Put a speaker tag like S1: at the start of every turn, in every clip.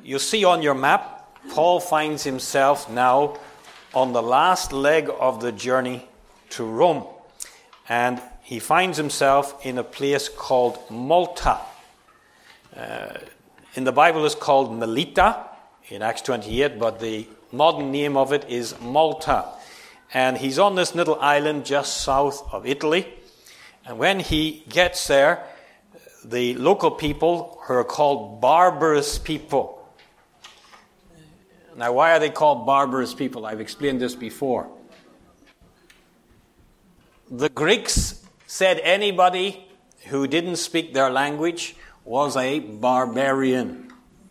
S1: You see on your map, Paul finds himself now on the last leg of the journey to Rome. And he finds himself in a place called Malta. In the Bible it's called Melita in Acts 28, but the modern name of it is Malta. And he's on this little island just south of Italy. And when he gets there, the local people, who are called barbarous people. Now, why are they called barbarous people? I've explained this before. The Greeks said anybody who didn't speak their language was a barbarian.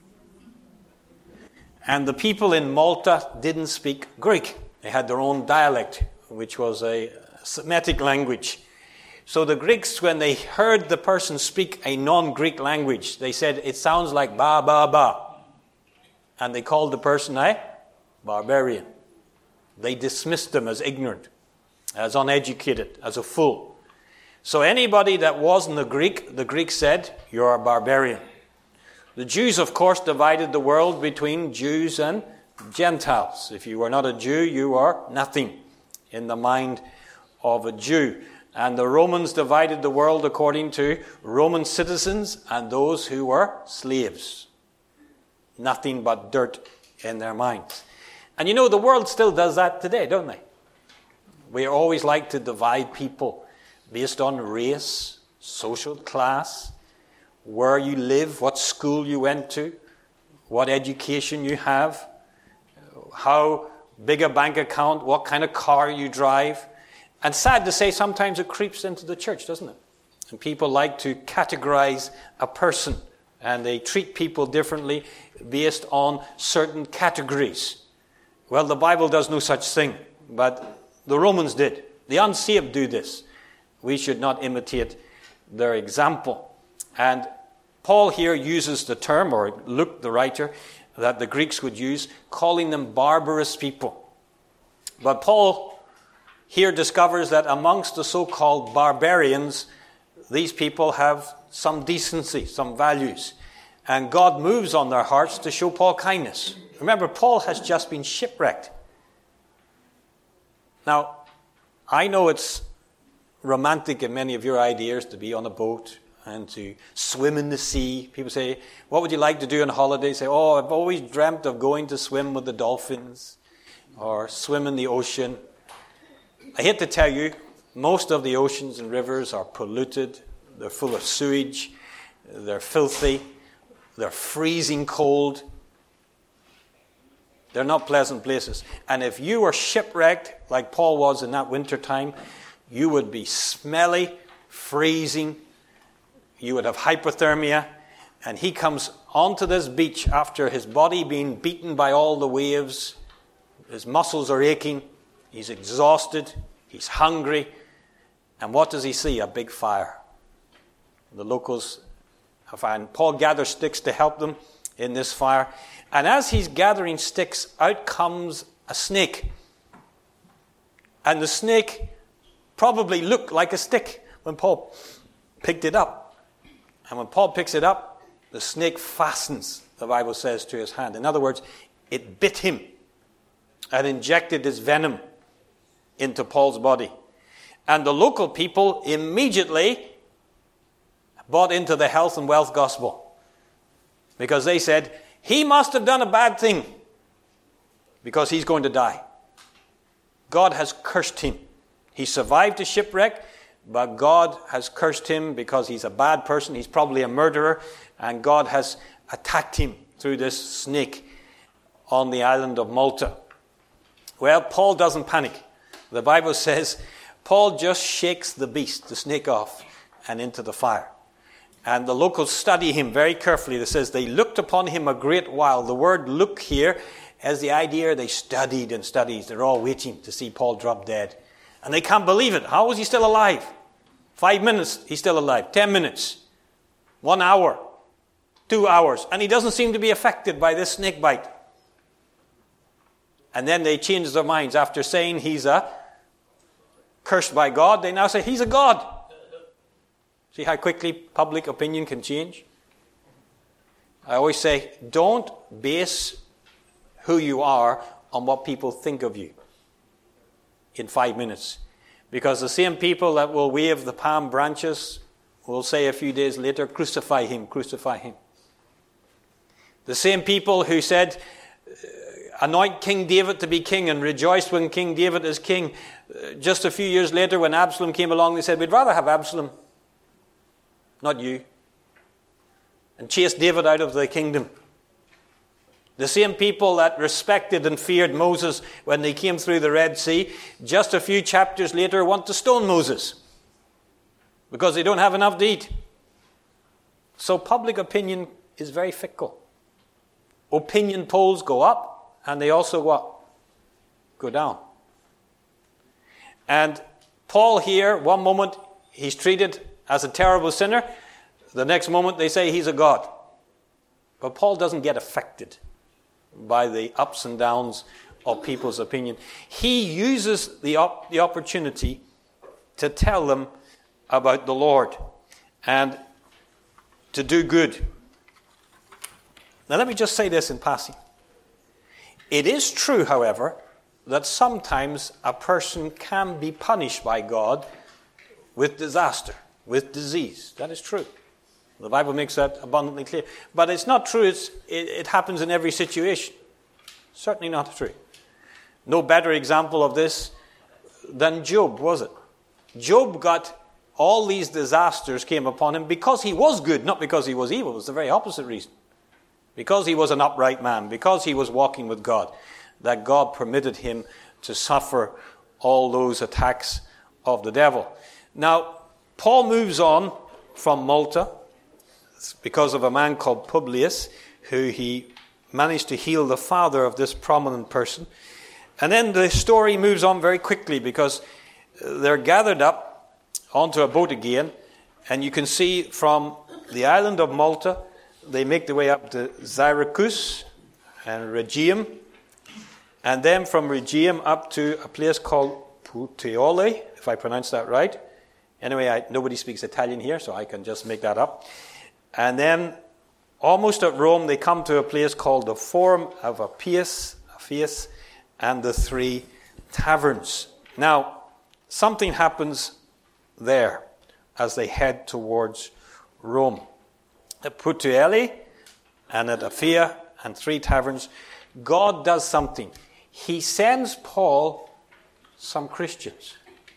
S1: And the people in Malta didn't speak Greek. They had their own dialect, which was a Semitic language. So the Greeks, when they heard the person speak a non-Greek language, they said, it sounds like ba, ba, ba. And they called the person a barbarian. They dismissed them as ignorant, as uneducated, as a fool. So anybody that wasn't a Greek, the Greeks said, you're a barbarian. The Jews, of course, divided the world between Jews and Gentiles. If you were not a Jew, you are nothing in the mind of a Jew. And the Romans divided the world according to Roman citizens and those who were slaves. Nothing but dirt in their minds. And you know, the world still does that today, don't they? We always like to divide people based on race, social class, where you live, what school you went to, what education you have, how big a bank account, what kind of car you drive. And sad to say, sometimes it creeps into the church, doesn't it? And people like to categorize a person, and they treat people differently based on certain categories. Well, the Bible does no such thing, but the Romans did. The unsaved do this. We should not imitate their example. And Paul here uses the term, or Luke, the writer, that the Greeks would use, calling them barbarous people. But Paul here discovers that amongst the so-called barbarians, these people have some decency, some values. And God moves on their hearts to show Paul kindness. Remember, Paul has just been shipwrecked. Now, I know it's romantic in many of your ideas to be on a boat and to swim in the sea. People say, what would you like to do on holiday? Say, oh, I've always dreamt of going to swim with the dolphins or swim in the ocean. I hate to tell you, most of the oceans and rivers are polluted. They're full of sewage. They're filthy. They're freezing cold. They're not pleasant places. And if you were shipwrecked, like Paul was in that winter time, you would be smelly, freezing. You would have hypothermia. And he comes onto this beach after his body being beaten by all the waves. His muscles are aching. He's exhausted. He's hungry. And what does he see? A big fire. The locals have fire. And Paul gathers sticks to help them in this fire. And as he's gathering sticks, out comes a snake. And the snake probably looked like a stick when Paul picked it up. And when Paul picks it up, the snake fastens, the Bible says, to his hand. In other words, it bit him and injected its venom into Paul's body. And the local people immediately bought into the health and wealth gospel, because they said, he must have done a bad thing because he's going to die. God has cursed him. He survived a shipwreck, but God has cursed him because he's a bad person. He's probably a murderer, and God has attacked him through this snake on the island of Malta. Well, Paul doesn't panic. The Bible says Paul just shakes the beast, the snake, off and into the fire. And the locals study him very carefully. It says they looked upon him a great while. The word look here has the idea they studied and studied. They're all waiting to see Paul drop dead. And they can't believe it. How is he still alive? 5 minutes, he's still alive. 10 minutes. 1 hour. 2 hours. And he doesn't seem to be affected by this snake bite. And then they change their minds. After saying he's cursed by God, they now say he's a god. See how quickly public opinion can change? I always say, don't base who you are on what people think of you in 5 minutes. Because the same people that will wave the palm branches will say a few days later, crucify him, crucify him. The same people who said, anoint King David to be king and rejoice when King David is king. Just a few years later when Absalom came along, they said, we'd rather have Absalom, not you. And chased David out of the kingdom. The same people that respected and feared Moses when they came through the Red Sea, just a few chapters later want to stone Moses because they don't have enough to eat. So public opinion is very fickle. Opinion polls go up and they also what? Go down. And Paul here, one moment he's treated as a terrible sinner, the next moment they say he's a god. But Paul doesn't get affected by the ups and downs of people's opinion. He uses the opportunity to tell them about the Lord and to do good. Now let me just say this in passing. It is true, however, that sometimes a person can be punished by God with disaster, with disease. That is true. The Bible makes that abundantly clear. But it's not true it happens in every situation. Certainly not true. No better example of this than Job, was it? Job got all these disasters came upon him because he was good, not because he was evil. It was the very opposite reason. Because he was an upright man, because he was walking with God, that God permitted him to suffer all those attacks of the devil. Now, Paul moves on from Malta because of a man called Publius, who he managed to heal the father of this prominent person. And then the story moves on very quickly because they're gathered up onto a boat again, and you can see from the island of Malta, they make their way up to Syracuse and Rhegium, and then from Rhegium up to a place called Puteoli, if I pronounce that right. Anyway, nobody speaks Italian here, so I can just make that up. And then, almost at Rome, they come to a place called the Forum of Appius, and the Three Taverns. Now, something happens there as they head towards Rome. At Puteoli and at Apphia and Three Taverns, God does something. He sends Paul some Christians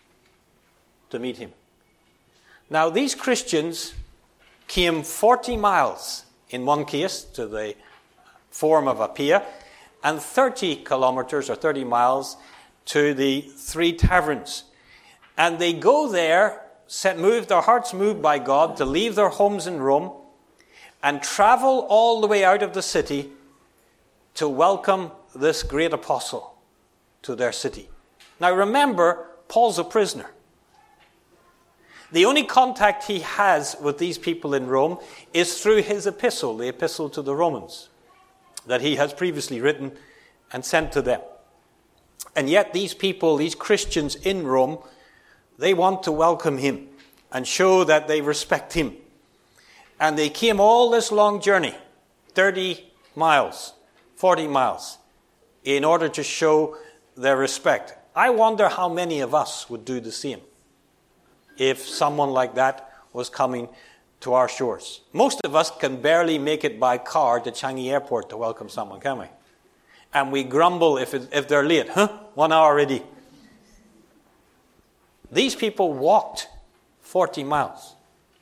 S1: to meet him. Now, these Christians came 40 miles, in one case, to the Forum of Apphia, and 30 kilometers or 30 miles to the Three Taverns. And they go there, their hearts moved by God, to leave their homes in Rome and travel all the way out of the city to welcome this great apostle to their city. Now remember, Paul's a prisoner. The only contact he has with these people in Rome is through his epistle, the epistle to the Romans, that he has previously written and sent to them. And yet these people, these Christians in Rome, they want to welcome him and show that they respect him. And they came all this long journey, 30 miles, 40 miles, in order to show their respect. I wonder how many of us would do the same if someone like that was coming to our shores. Most of us can barely make it by car to Changi Airport to welcome someone, can we? And we grumble if they're late. 1 hour already. These people walked 40 miles.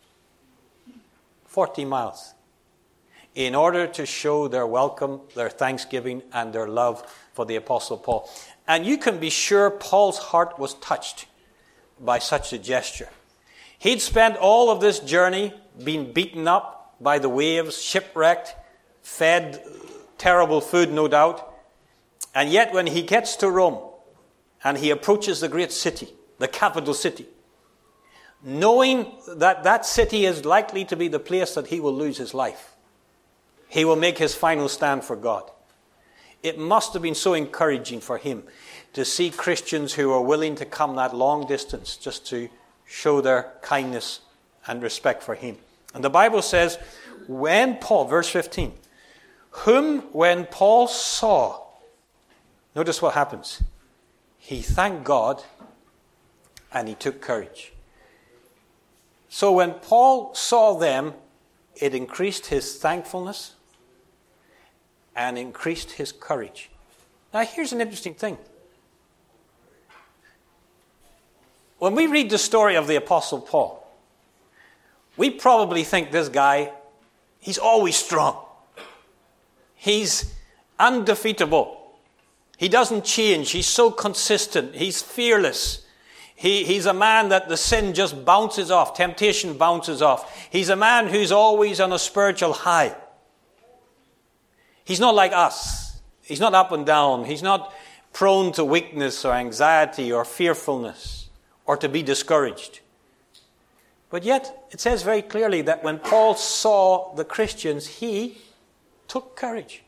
S1: 40 miles. In order to show their welcome, their thanksgiving, and their love for the Apostle Paul. And you can be sure Paul's heart was touched by such a gesture. He'd spent all of this journey being beaten up by the waves, shipwrecked, fed terrible food, no doubt. And yet when he gets to Rome and he approaches the great city, the capital city, knowing that that city is likely to be the place that he will lose his life, he will make his final stand for God. It must have been so encouraging for him to see Christians who are willing to come that long distance just to show their kindness and respect for him. And the Bible says, when Paul, verse 15, whom when Paul saw, notice what happens. He thanked God and he took courage. So when Paul saw them, it increased his thankfulness and increased his courage. Now here's an interesting thing. When we read the story of the Apostle Paul, we probably think this guy, he's always strong. He's undefeatable. He doesn't change. He's so consistent. He's fearless. He's a man that the sin just bounces off. Temptation bounces off. He's a man who's always on a spiritual high. He's not like us. He's not up and down. He's not prone to weakness or anxiety or fearfulness or to be discouraged. But yet, it says very clearly that when Paul saw the Christians, he took courage.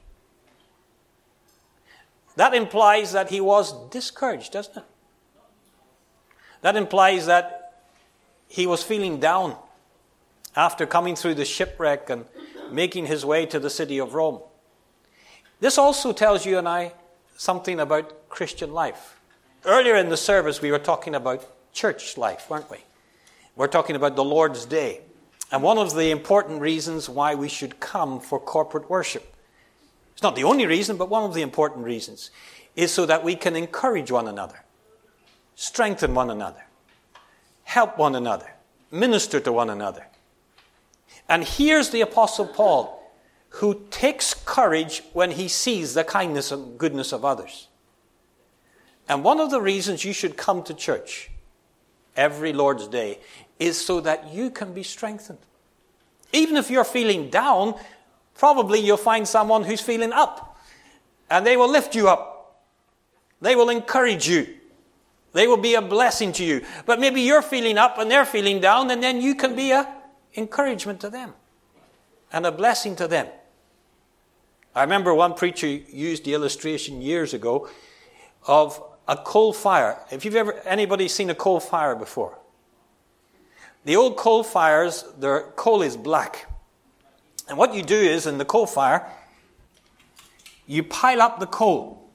S1: That implies that he was discouraged, doesn't it? That implies that he was feeling down after coming through the shipwreck and making his way to the city of Rome. This also tells you and I something about Christian life. Earlier in the service, we were talking about church life, weren't we? We're talking about the Lord's Day. And one of the important reasons why we should come for corporate worship, it's not the only reason, but one of the important reasons, is so that we can encourage one another, strengthen one another, help one another, minister to one another. And here's the Apostle Paul, who takes courage when he sees the kindness and goodness of others. And one of the reasons you should come to church every Lord's Day is so that you can be strengthened. Even if you're feeling down, probably you'll find someone who's feeling up. And they will lift you up. They will encourage you. They will be a blessing to you. But maybe you're feeling up and they're feeling down, and then you can be an encouragement to them and a blessing to them. I remember one preacher used the illustration years ago of a coal fire. If you've ever, anybody seen a coal fire before? The old coal fires, their coal is black. And what you do is, in the coal fire, you pile up the coal.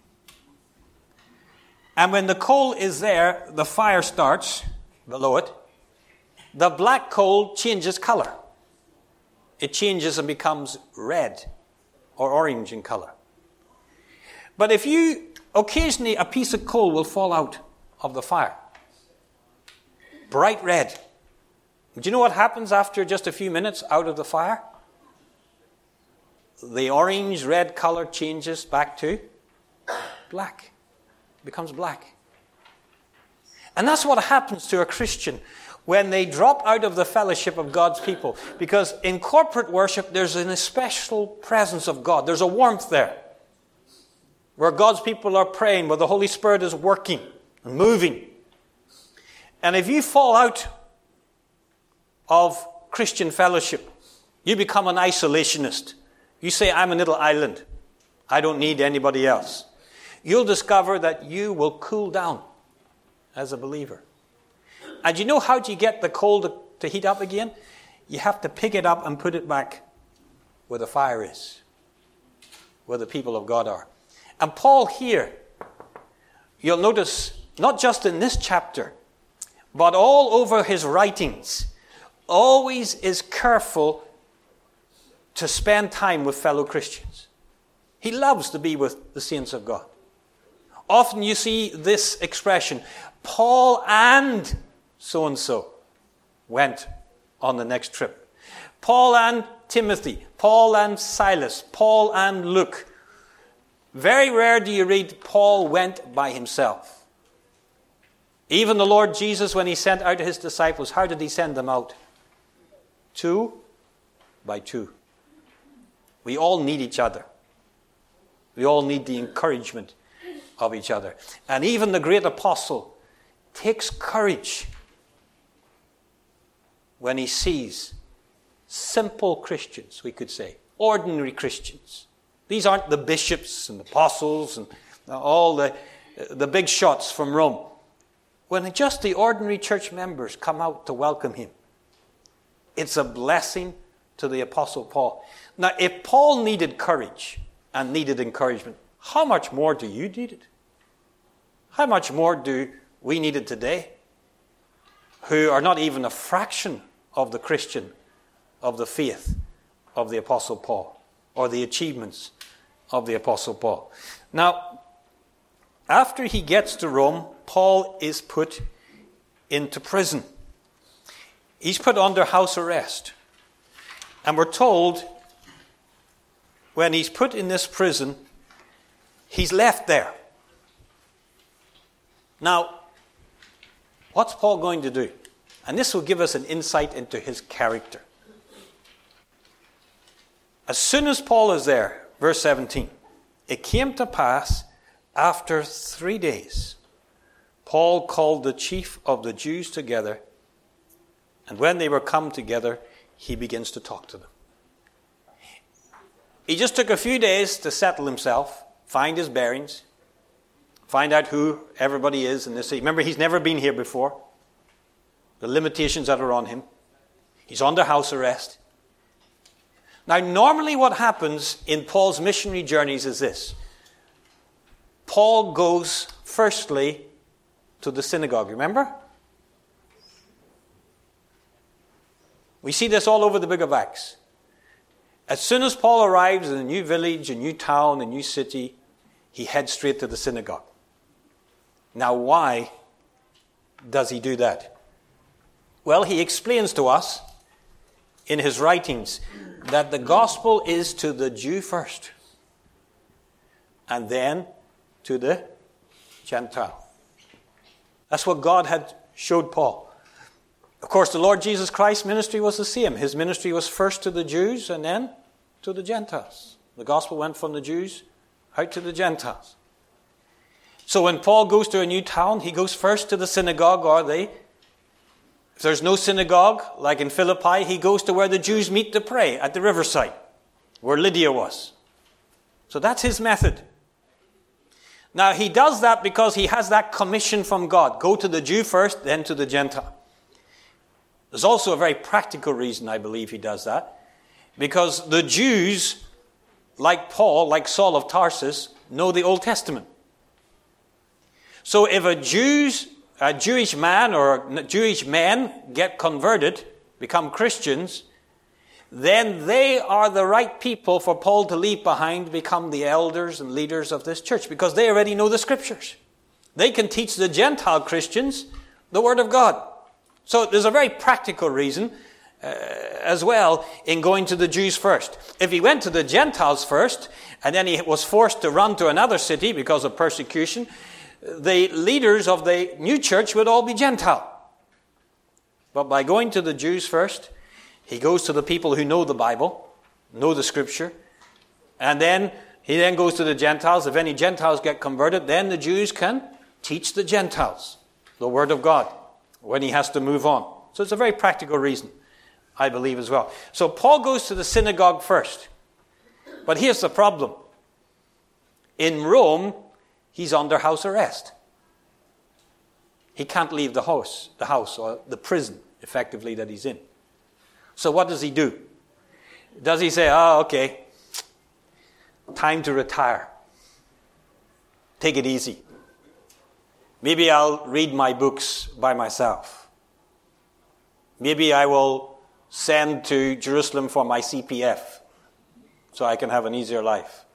S1: And when the coal is there, the fire starts below it. The black coal changes color. It changes and becomes red or orange in color. But if you, occasionally a piece of coal will fall out of the fire. Bright red. Do you know what happens after just a few minutes out of the fire? The orange-red color changes back to black. It becomes black. And that's what happens to a Christian when they drop out of the fellowship of God's people. Because in corporate worship, there's an especial presence of God. There's a warmth there. Where God's people are praying, where the Holy Spirit is working and moving. And if you fall out of Christian fellowship, you become an isolationist. You say, I'm a little island. I don't need anybody else. You'll discover that you will cool down as a believer. And you know how do you get the coal to heat up again? You have to pick it up and put it back where the fire is, where the people of God are. And Paul here, you'll notice, not just in this chapter, but all over his writings, always is careful to spend time with fellow Christians. He loves to be with the saints of God. Often you see this expression, Paul and so-and-so went on the next trip. Paul and Timothy, Paul and Silas, Paul and Luke. Very rare do you read Paul went by himself. Even the Lord Jesus, when he sent out his disciples, how did he send them out? 2 by 2. We all need each other. We all need the encouragement of each other. And even the great apostle takes courage when he sees simple Christians, we could say, ordinary Christians. These aren't the bishops and the apostles and all the big shots from Rome. When just the ordinary church members come out to welcome him, it's a blessing to the Apostle Paul. Now, if Paul needed courage and needed encouragement, how much more do you need it? How much more do we need it today, who are not even a fraction of the Christian, of the faith of the Apostle Paul, or the achievements of the Apostle Paul? Now, after he gets to Rome, Paul is put into prison. He's put under house arrest. And we're told when he's put in this prison, he's left there. Now, what's Paul going to do? And this will give us an insight into his character. As soon as Paul is there, verse 17, it came to pass after 3 days, Paul called the chief of the Jews together, and when they were come together, he begins to talk to them. He just took a few days to settle himself, find his bearings, find out who everybody is in this city. Remember, he's never been here before. The limitations that are on him. He's under house arrest. Now, normally what happens in Paul's missionary journeys is this. Paul goes firstly to the synagogue, remember? We see this all over the book of Acts. As soon as Paul arrives in a new village, a new town, a new city, he heads straight to the synagogue. Now, why does he do that? Well, he explains to us in his writings that the gospel is to the Jew first, and then to the Gentile. That's what God had showed Paul. Of course, the Lord Jesus Christ's ministry was the same. His ministry was first to the Jews and then to the Gentiles. The gospel went from the Jews out to the Gentiles. So when Paul goes to a new town, he goes first to the synagogue, if there's no synagogue, like in Philippi, he goes to where the Jews meet to pray, at the riverside, where Lydia was. So that's his method. Now, he does that because he has that commission from God. Go to the Jew first, then to the Gentile. There's also a very practical reason I believe he does that. Because the Jews, like Paul, like Saul of Tarsus, know the Old Testament. So if a Jewish man or Jewish men get converted, become Christians, then they are the right people for Paul to leave behind, become the elders and leaders of this church, because they already know the Scriptures. They can teach the Gentile Christians the Word of God. So there's a very practical reason as well in going to the Jews first. If he went to the Gentiles first, and then he was forced to run to another city because of persecution, the leaders of the new church would all be Gentile. But by going to the Jews first, he goes to the people who know the Bible, know the Scripture, and then he then goes to the Gentiles. If any Gentiles get converted, then the Jews can teach the Gentiles the Word of God when he has to move on. So it's a very practical reason, I believe, as well. So Paul goes to the synagogue first. But here's the problem. In Rome, he's under house arrest. He can't leave the house or the prison, effectively, that he's in. So what does he do? Does he say, okay, time to retire. Take it easy. Maybe I'll read my books by myself. Maybe I will send to Jerusalem for my CPF so I can have an easier life.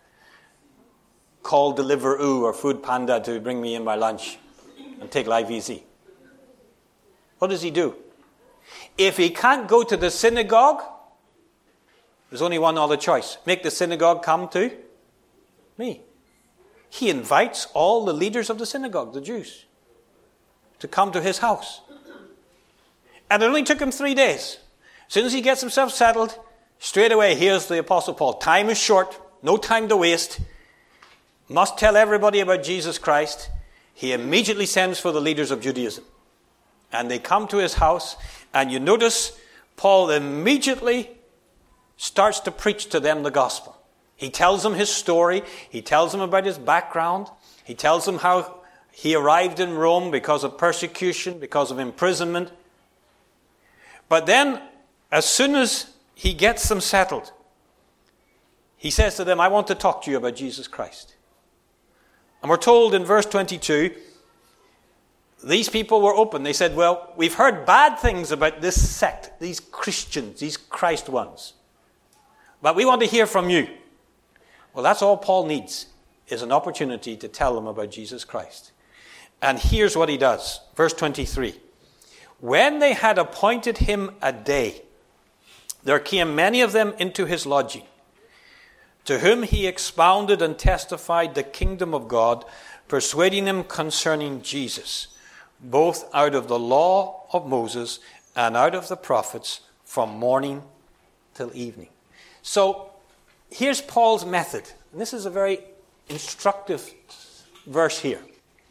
S1: Call Deliveroo or Food Panda to bring me in my lunch and take life easy. What does he do? If he can't go to the synagogue, there's only one other choice. Make the synagogue come to me. He invites all the leaders of the synagogue, the Jews, to come to his house. And it only took him 3 days. As soon as he gets himself settled, straight away, here's the Apostle Paul. Time is short, no time to waste. Must tell everybody about Jesus Christ. He immediately sends for the leaders of Judaism. And they come to his house, and you notice Paul immediately starts to preach to them the gospel. He tells them his story. He tells them about his background. He tells them how he arrived in Rome because of persecution, because of imprisonment. But then, as soon as he gets them settled. He says to them, I want to talk to you about Jesus Christ. And we're told in verse 22, these people were open. They said, well, we've heard bad things about this sect, these Christians, these Christ ones. But we want to hear from you. Well, that's all Paul needs, is an opportunity to tell them about Jesus Christ. And here's what he does. Verse 23. When they had appointed him a day, there came many of them into his lodging, to whom he expounded and testified the kingdom of God, persuading them concerning Jesus, both out of the law of Moses and out of the prophets, from morning till evening. So here's Paul's method. And this is a very instructive verse here.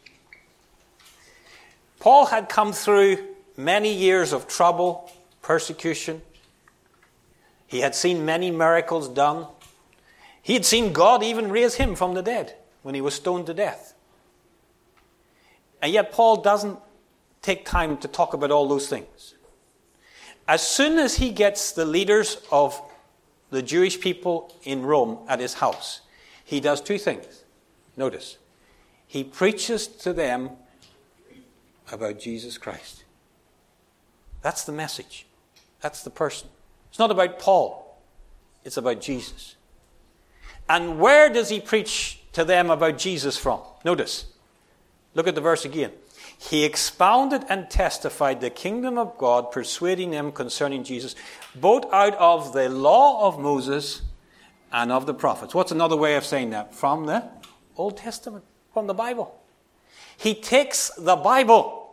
S1: Paul had come through many years of trouble, persecution. He had seen many miracles done. He had seen God even raise him from the dead when he was stoned to death. And yet Paul doesn't take time to talk about all those things. As soon as he gets the leaders of the Jewish people in Rome at his house, he does two things. Notice, he preaches to them about Jesus Christ. That's the message. That's the person. It's not about Paul. It's about Jesus. And where does he preach to them about Jesus from? Notice. Look at the verse again. He expounded and testified the kingdom of God, persuading them concerning Jesus, both out of the law of Moses and of the prophets. What's another way of saying that? From the Old Testament, from the Bible. He takes the Bible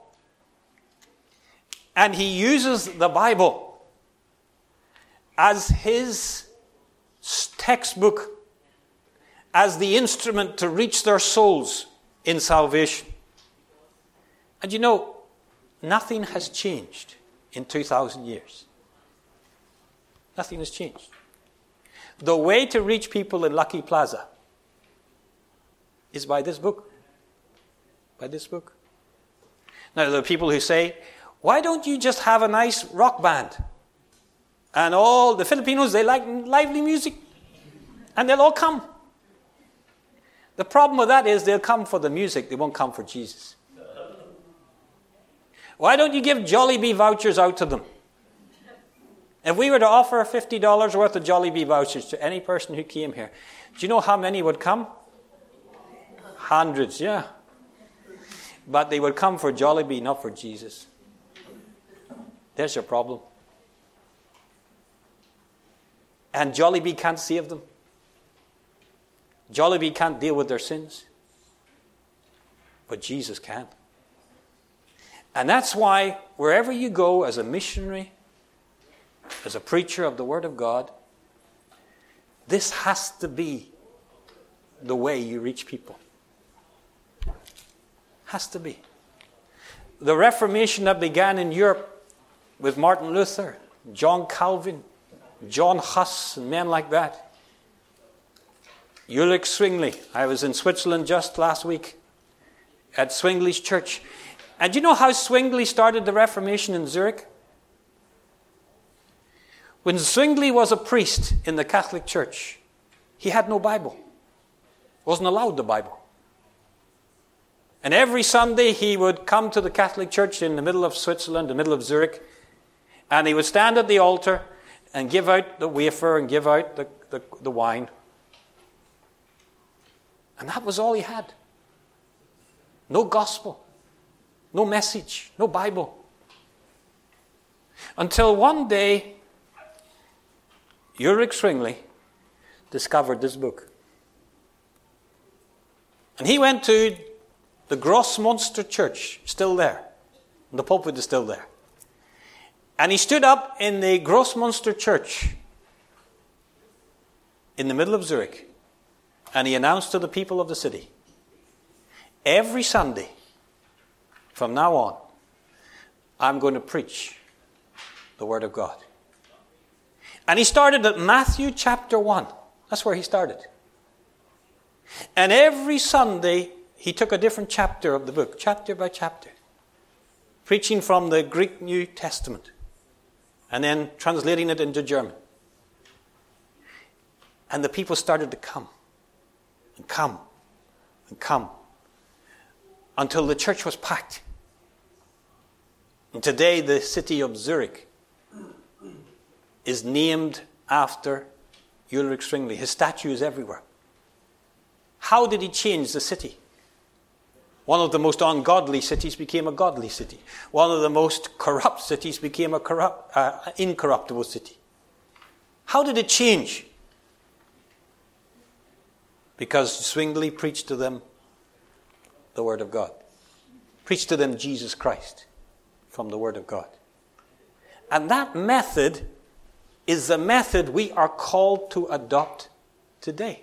S1: and he uses the Bible as his textbook, as the instrument to reach their souls in salvation. And you know, nothing has changed in 2,000 years. Nothing has changed. The way to reach people in Lucky Plaza is by this book. By this book. Now, there are people who say, why don't you just have a nice rock band? And all the Filipinos, they like lively music. And they'll all come. The problem with that is they'll come for the music, they won't come for Jesus. Why don't you give Jollibee vouchers out to them? If we were to offer $50 worth of Jollibee vouchers to any person who came here, do you know how many would come? Hundreds, yeah. But they would come for Jollibee, not for Jesus. There's your problem. And Jollibee can't save them. Jollibee can't deal with their sins. But Jesus can. And that's why wherever you go as a missionary, as a preacher of the Word of God, this has to be the way you reach people. Has to be. The Reformation that began in Europe with Martin Luther, John Calvin, John Huss, and men like that. Ulrich Zwingli. I was in Switzerland just last week at Zwingli's church. And do you know how Zwingli started the Reformation in Zurich? When Zwingli was a priest in the Catholic Church, he had no Bible. Wasn't allowed the Bible. And every Sunday he would come to the Catholic Church in the middle of Switzerland, the middle of Zurich, and he would stand at the altar and give out the wafer and give out the wine. And that was all he had. No gospel. No message. No Bible. Until one day, Ulrich Zwingli discovered this book. And he went to the Grossmünster Church, still there. The pulpit is still there. And he stood up in the Grossmünster Church in the middle of Zurich, and he announced to the people of the city, every Sunday, from now on, I'm going to preach the Word of God. And he started at Matthew chapter 1. That's where he started. And every Sunday, he took a different chapter of the book, chapter by chapter, preaching from the Greek New Testament, and then translating it into German. And the people started to come and come and come until the church was packed. And today the city of Zurich is named after Ulrich Zwingli. His statue is everywhere. How did he change the city? One of the most ungodly cities became a godly city. One of the most corrupt cities became a incorruptible city. How did it change? Because Zwingli preached to them the Word of God. Preached to them Jesus Christ from the Word of God. And that method is the method we are called to adopt today.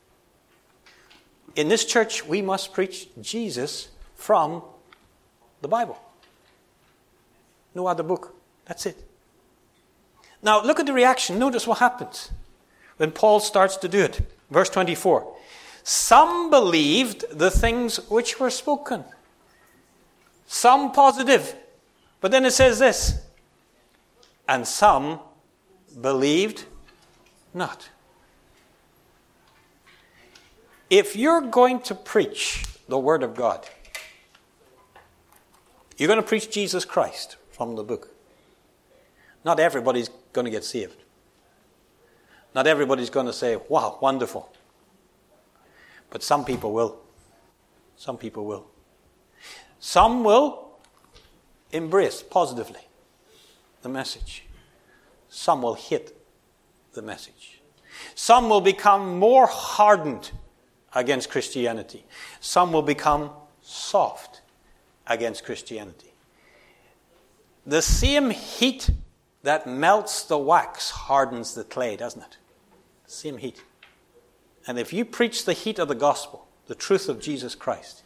S1: In this church, we must preach Jesus from the Bible. No other book. That's it. Now, look at the reaction. Notice what happens when Paul starts to do it. Verse 24. Some believed the things which were spoken. Some positive. But then it says this. And some believed not. If you're going to preach the Word of God, you're going to preach Jesus Christ from the book. Not everybody's going to get saved. Not everybody's going to say, wow, wonderful. But some people will. Some people will. Some will embrace positively the message. Some will hate the message. Some will become more hardened against Christianity. Some will become soft against Christianity. The same heat that melts the wax hardens the clay, doesn't it? Same heat. And if you preach the heat of the gospel, the truth of Jesus Christ,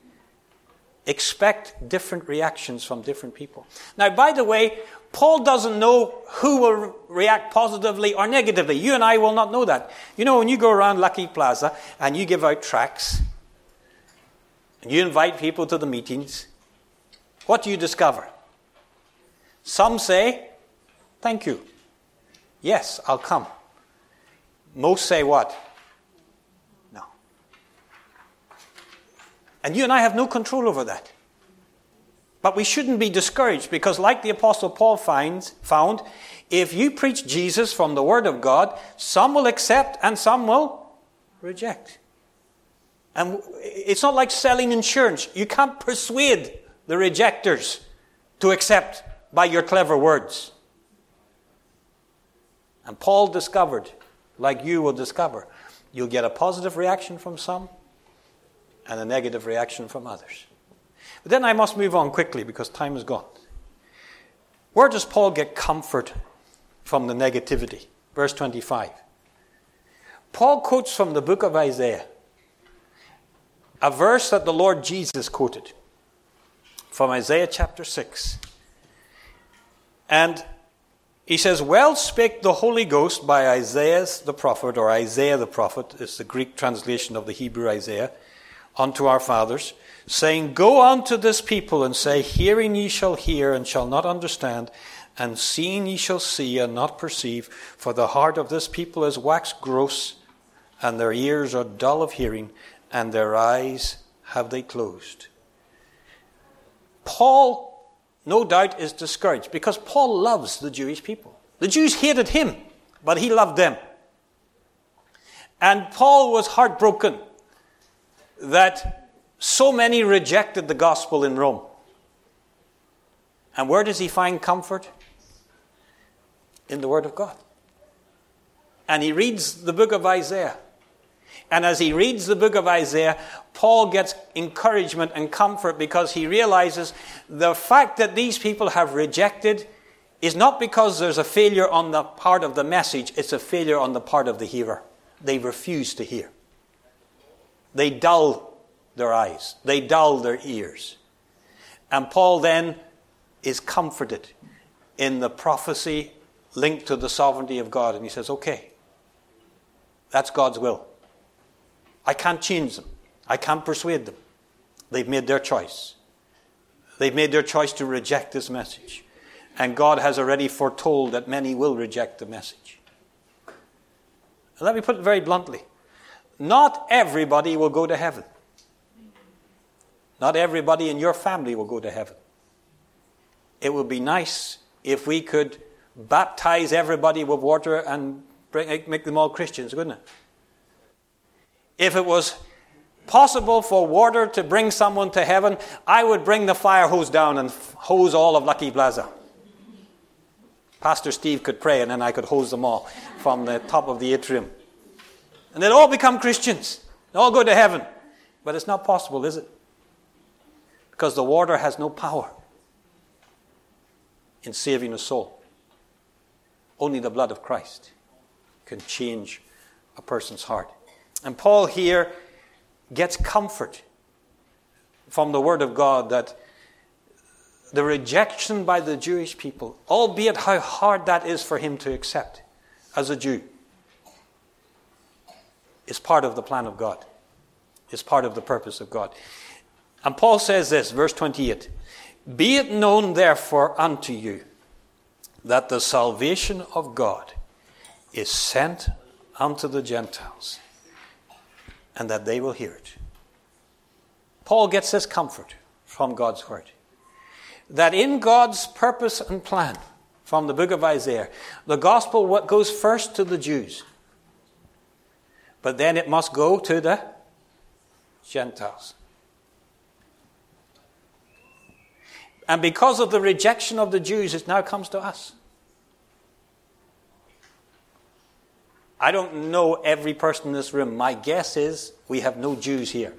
S1: expect different reactions from different people. Now, by the way, Paul doesn't know who will react positively or negatively. You and I will not know that. You know, when you go around Lucky Plaza and you give out tracts and you invite people to the meetings, what do you discover? Some say, thank you. Yes, I'll come. Most say what? No. And you and I have no control over that. But we shouldn't be discouraged because like the Apostle Paul found, if you preach Jesus from the Word of God, some will accept and some will reject. And it's not like selling insurance. You can't persuade the rejectors to accept by your clever words. And Paul discovered, like you will discover, you'll get a positive reaction from some and a negative reaction from others. But then I must move on quickly because time is gone. Where does Paul get comfort from the negativity? Verse 25. Paul quotes from the book of Isaiah, a verse that the Lord Jesus quoted from Isaiah chapter 6. And he says, well spake the Holy Ghost by Isaiah the prophet, or Isaiah the prophet is the Greek translation of the Hebrew Isaiah, unto our fathers, saying, go unto this people and say, hearing ye shall hear and shall not understand, and seeing ye shall see and not perceive, for the heart of this people is waxed gross, and their ears are dull of hearing, and their eyes have they closed. Paul, no doubt, is discouraged because Paul loves the Jewish people. The Jews hated him, but he loved them. And Paul was heartbroken that so many rejected the gospel in Rome. And where does he find comfort? In the Word of God. And he reads the book of Isaiah. And as he reads the book of Isaiah, Paul gets encouragement and comfort because he realizes the fact that these people have rejected is not because there's a failure on the part of the message, it's a failure on the part of the hearer. They refuse to hear. They dull their eyes. They dull their ears. And Paul then is comforted in the prophecy linked to the sovereignty of God. And he says, okay, that's God's will. I can't change them. I can't persuade them. They've made their choice. They've made their choice to reject this message. And God has already foretold that many will reject the message. Let me put it very bluntly. Not everybody will go to heaven. Not everybody in your family will go to heaven. It would be nice if we could baptize everybody with water and make them all Christians, wouldn't it? If it was possible for water to bring someone to heaven, I would bring the fire hose down and hose all of Lucky Plaza. Pastor Steve could pray and then I could hose them all from the top of the atrium. And they'll all become Christians. They'll all go to heaven. But it's not possible, is it? Because the water has no power in saving a soul. Only the blood of Christ can change a person's heart. And Paul here gets comfort from the Word of God that the rejection by the Jewish people, albeit how hard that is for him to accept as a Jew, is part of the plan of God, is part of the purpose of God. And Paul says this, verse 28, "Be it known therefore unto you that the salvation of God is sent unto the Gentiles, and that they will hear it." Paul gets this comfort from God's word, that in God's purpose and plan, from the book of Isaiah, the gospel goes first to the Jews, but then it must go to the Gentiles. And because of the rejection of the Jews, it now comes to us. I don't know every person in this room. My guess is we have no Jews here.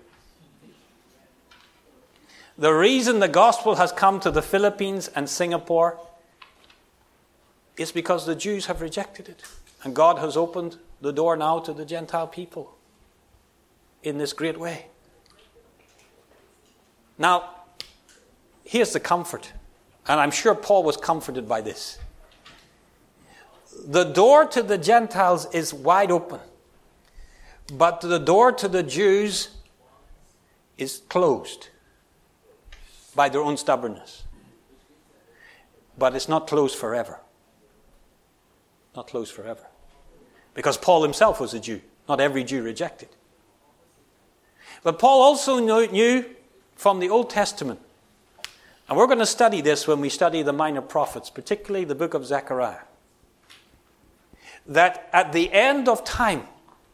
S1: The reason the gospel has come to the Philippines and Singapore is because the Jews have rejected it. And God has opened the door now to the Gentile people in this great way. Now, here's the comfort. And I'm sure Paul was comforted by this. The door to the Gentiles is wide open. But the door to the Jews is closed by their own stubbornness. But it's not closed forever. Not closed forever. Because Paul himself was a Jew. Not every Jew rejected. But Paul also knew from the Old Testament, and we're going to study this when we study the minor prophets, particularly the book of Zechariah, that at the end of time,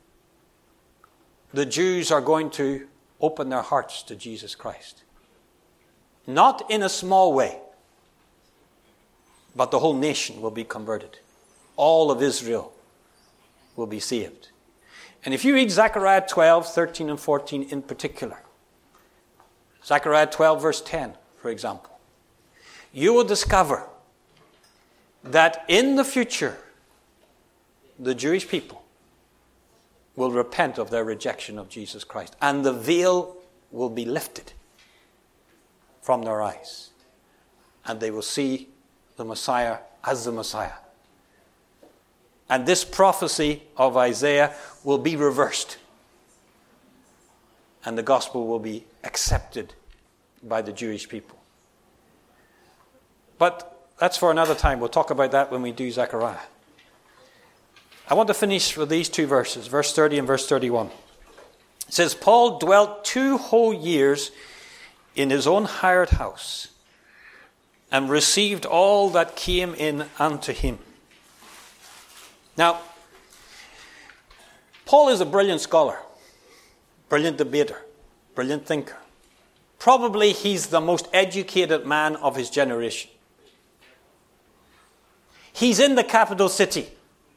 S1: the Jews are going to open their hearts to Jesus Christ. Not in a small way, but the whole nation will be converted. All of Israel will be saved. And if you read Zechariah 12, 13 and 14 in particular, Zechariah 12 verse 10, for example, you will discover that in the future, the Jewish people will repent of their rejection of Jesus Christ, and the veil will be lifted from their eyes, and they will see the Messiah as the Messiah. And this prophecy of Isaiah will be reversed, and the gospel will be accepted by the Jewish people. But that's for another time. We'll talk about that when we do Zechariah. I want to finish with these two verses, verse 30 and verse 31. It says, Paul dwelt 2 whole years in his own hired house, and received all that came in unto him. Now, Paul is a brilliant scholar, brilliant debater, brilliant thinker. Probably he's the most educated man of his generation. He's in the capital city.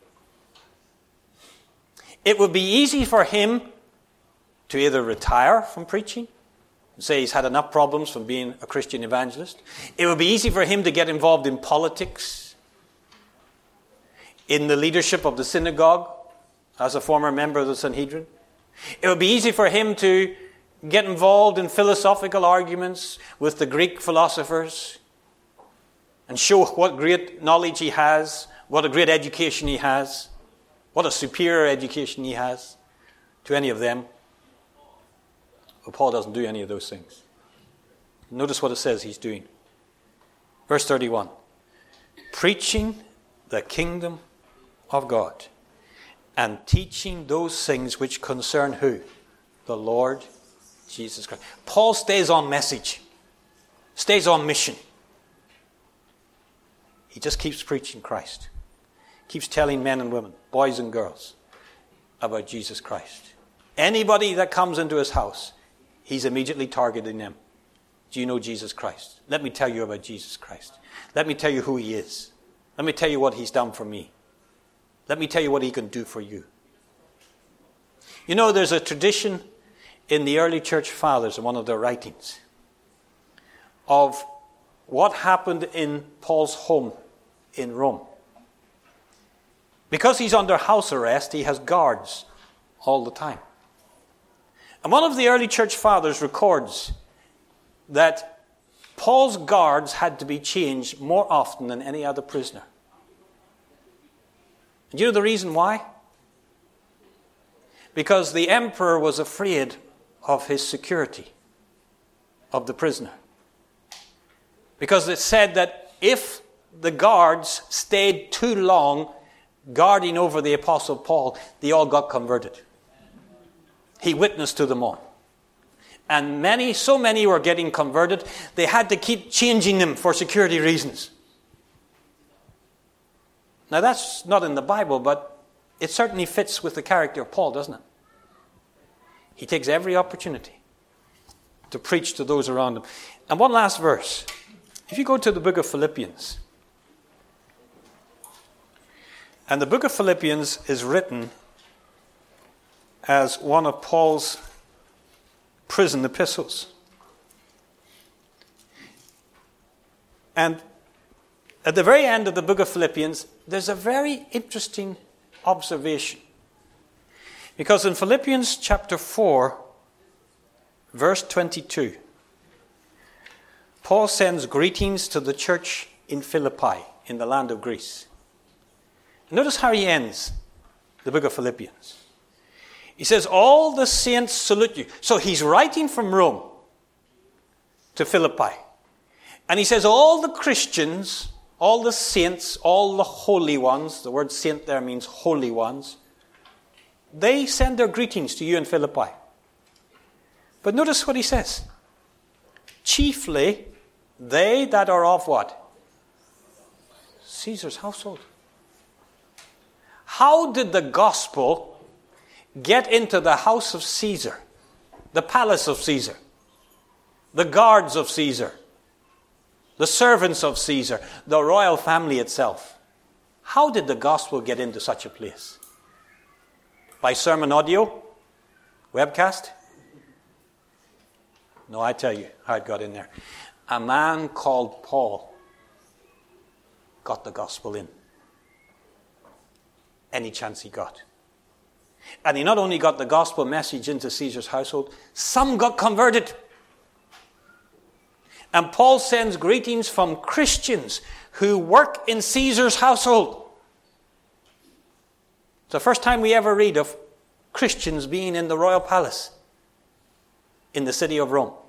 S1: It would be easy for him to either retire from preaching, and say he's had enough problems from being a Christian evangelist. It would be easy for him to get involved in politics, in the leadership of the synagogue, as a former member of the Sanhedrin. It would be easy for him to get involved in philosophical arguments with the Greek philosophers and show what great knowledge he has, what a great education he has, what a superior education he has to any of them. But Paul doesn't do any of those things. Notice what it says he's doing. Verse 31. Preaching the kingdom of God, and teaching those things which concern who? The Lord Jesus Christ. Paul stays on message, stays on mission. He just keeps preaching Christ. Keeps telling men and women, boys and girls, about Jesus Christ. Anybody that comes into his house, he's immediately targeting them. Do you know Jesus Christ? Let me tell you about Jesus Christ. Let me tell you who he is. Let me tell you what he's done for me. Let me tell you what he can do for you. You know, there's a tradition in the early church fathers, in one of their writings, of what happened in Paul's home in Rome. Because he's under house arrest, he has guards all the time. And one of the early church fathers records that Paul's guards had to be changed more often than any other prisoner. And you know the reason why? Because the emperor was afraid of his security of the prisoner. Because it said that if the guards stayed too long guarding over the Apostle Paul, they all got converted. He witnessed to them all. And so many were getting converted, they had to keep changing them for security reasons. Now that's not in the Bible, but it certainly fits with the character of Paul, doesn't it? He takes every opportunity to preach to those around him. And one last verse. If you go to the book of Philippians, and the book of Philippians is written as one of Paul's prison epistles. And at the very end of the book of Philippians, there's a very interesting observation. Because in Philippians chapter 4, verse 22, Paul sends greetings to the church in Philippi, in the land of Greece. Notice how he ends the book of Philippians. He says, all the saints salute you. So he's writing from Rome to Philippi. And he says, all the Christians, all the saints, all the holy ones, the word saint there means holy ones, they send their greetings to you in Philippi. But notice what he says. Chiefly, they that are of what? Caesar's household. How did the gospel get into the house of Caesar, the palace of Caesar, the guards of Caesar, the servants of Caesar, the royal family itself? How did the gospel get into such a place? By sermon audio? Webcast? No, I tell you how it got in there. A man called Paul got the gospel in. Any chance he got. And he not only got the gospel message into Caesar's household, some got converted. And Paul sends greetings from Christians who work in Caesar's household. It's the first time we ever read of Christians being in the royal palace in the city of Rome.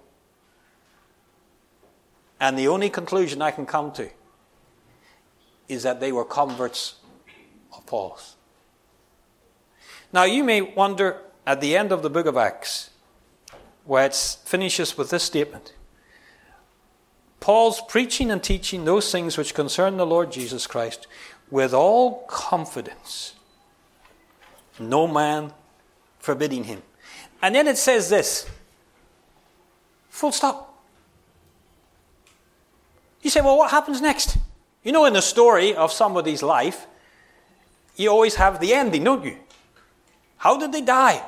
S1: And the only conclusion I can come to is that they were converts of Paul's. Now you may wonder at the end of the book of Acts, where it finishes with this statement. Paul's preaching and teaching those things which concern the Lord Jesus Christ with all confidence, no man forbidding him. And then it says this, full stop. You say, well, what happens next? You know, in the story of somebody's life, you always have the ending, don't you? How did they die?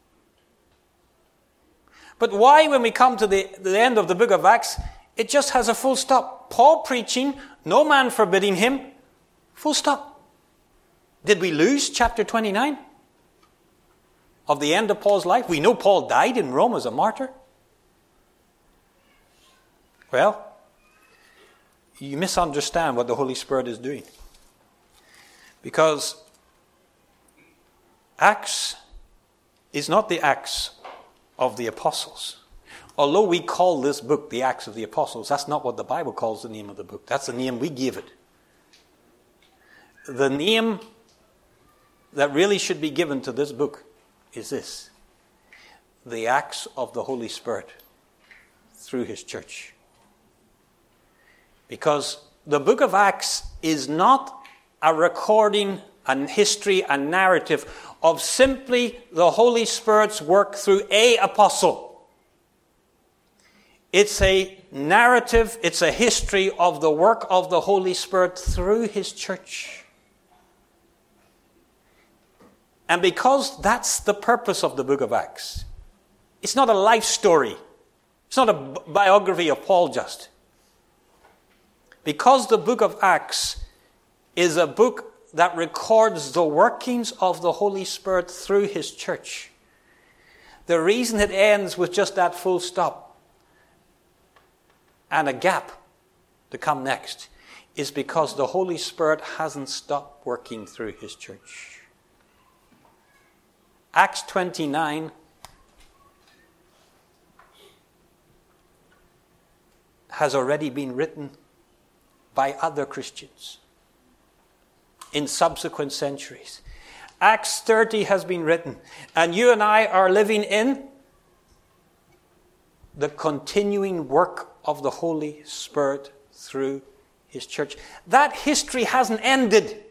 S1: But why, when we come to the end of the book of Acts, it just has a full stop. Paul preaching, no man forbidding him, full stop. Did we lose chapter 29 of the end of Paul's life? We know Paul died in Rome as a martyr. Well, you misunderstand what the Holy Spirit is doing. Because Acts is not the Acts of the Apostles. Although we call this book the Acts of the Apostles, that's not what the Bible calls the name of the book. That's the name we give it. The name that really should be given to this book is this: the acts of the Holy Spirit through his church. Because the book of Acts is not a recording, a history, a narrative of simply the Holy Spirit's work through a apostle. It's a narrative, it's a history of the work of the Holy Spirit through his church. And because that's the purpose of the book of Acts, it's not a life story. It's not a biography of Paul just. Because the book of Acts is a book that records the workings of the Holy Spirit through his church, the reason it ends with just that full stop and a gap to come next is because the Holy Spirit hasn't stopped working through his church. Acts 29 has already been written by other Christians in subsequent centuries. Acts 30 has been written, and you and I are living in the continuing work of the Holy Spirit through his church. That history hasn't ended.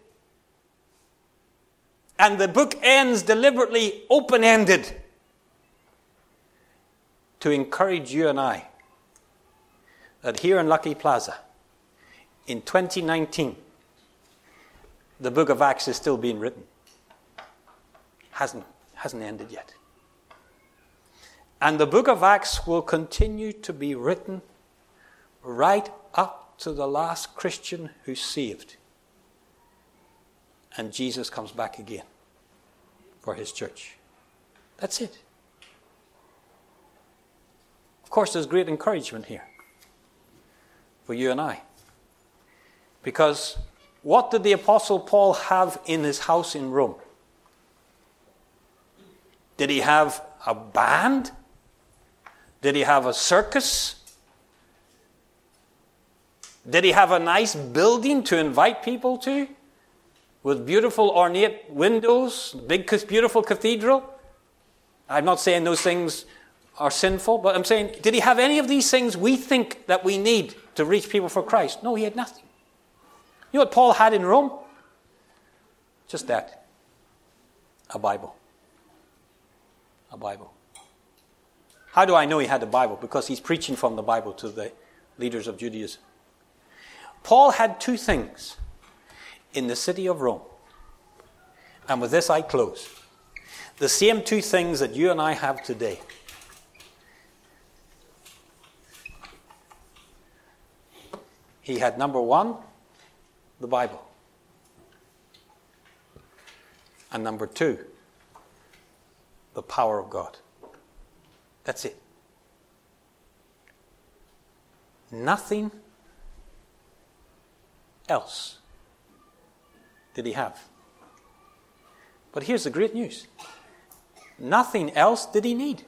S1: And the book ends deliberately open-ended to encourage you and I that here in Lucky Plaza, in 2019, the book of Acts is still being written. Hasn't ended yet. And the book of Acts will continue to be written right up to the last Christian who's saved. And Jesus comes back again for his church. That's it. Of course, there's great encouragement here for you and I. Because what did the Apostle Paul have in his house in Rome? Did he have a band? Did he have a circus? Did he have a nice building to invite people to? With beautiful ornate windows, big beautiful cathedral? I'm not saying those things are sinful, but I'm saying, did he have any of these things we think that we need to reach people for Christ? No, he had nothing. You know what Paul had in Rome? Just that. A Bible. A Bible. How do I know he had a Bible? Because he's preaching from the Bible to the leaders of Judaism. Paul had two things in the city of Rome. And with this I close. The same two things that you and I have today. He had, number one, the Bible. And number two, the power of God. That's it. Nothing else did he have. But here's the great news. Nothing else did he need.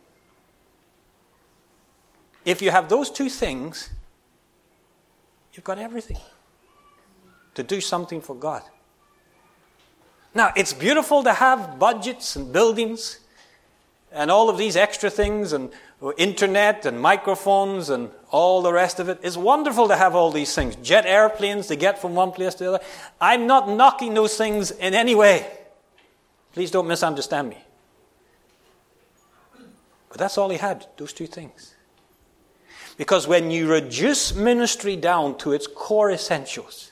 S1: If you have those two things, you've got everything to do something for God. Now, it's beautiful to have budgets and buildings and all of these extra things and internet and microphones and all the rest of it. It's wonderful to have all these things. Jet airplanes to get from one place to the other. I'm not knocking those things in any way. Please don't misunderstand me. But that's all he had, those two things. Because when you reduce ministry down to its core essentials,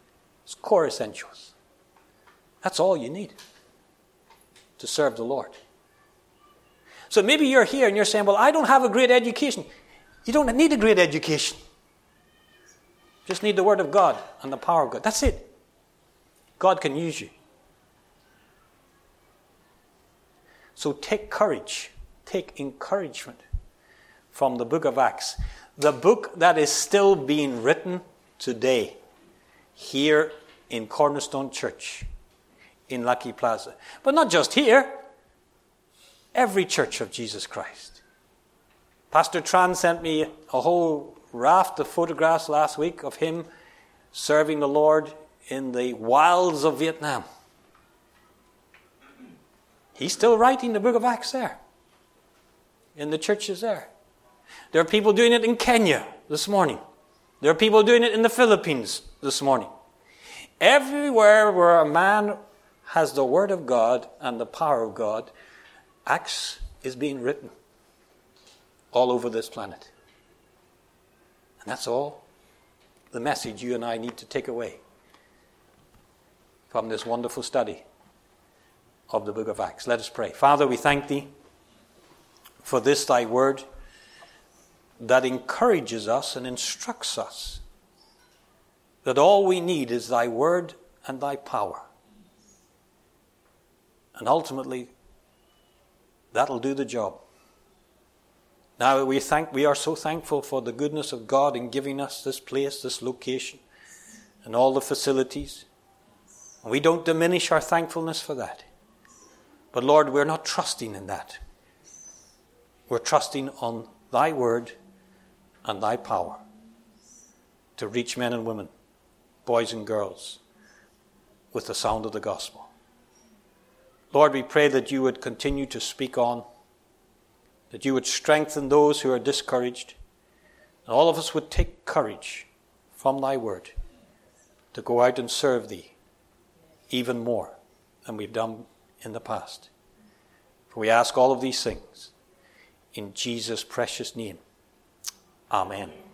S1: that's all you need to serve the Lord. So maybe you're here and you're saying, well, I don't have a great education. You don't need a great education. Just need the Word of God and the power of God. That's it. God can use you. So take courage, take encouragement from the book of Acts. The book that is still being written today here in Cornerstone Church in Lucky Plaza. But not just here. Every church of Jesus Christ. Pastor Tran sent me a whole raft of photographs last week of him serving the Lord in the wilds of Vietnam. He's still writing the book of Acts there. In the churches there. There are people doing it in Kenya this morning. There are people doing it in the Philippines this morning. Everywhere where a man has the Word of God and the power of God, Acts is being written all over this planet. And that's all the message you and I need to take away from this wonderful study of the book of Acts. Let us pray. Father, we thank Thee for this Thy Word that encourages us and instructs us that all we need is Thy Word and Thy power. And ultimately, that'll do the job. Now we are so thankful for the goodness of God in giving us this place, this location, and all the facilities. And we don't diminish our thankfulness for that. But Lord, we're not trusting in that. We're trusting on Thy Word and Thy power to reach men and women, boys and girls, with the sound of the gospel. Lord, we pray that You would continue to speak on, that You would strengthen those who are discouraged, and all of us would take courage from Thy Word to go out and serve Thee even more than we've done in the past. For we ask all of these things in Jesus' precious name. Amen.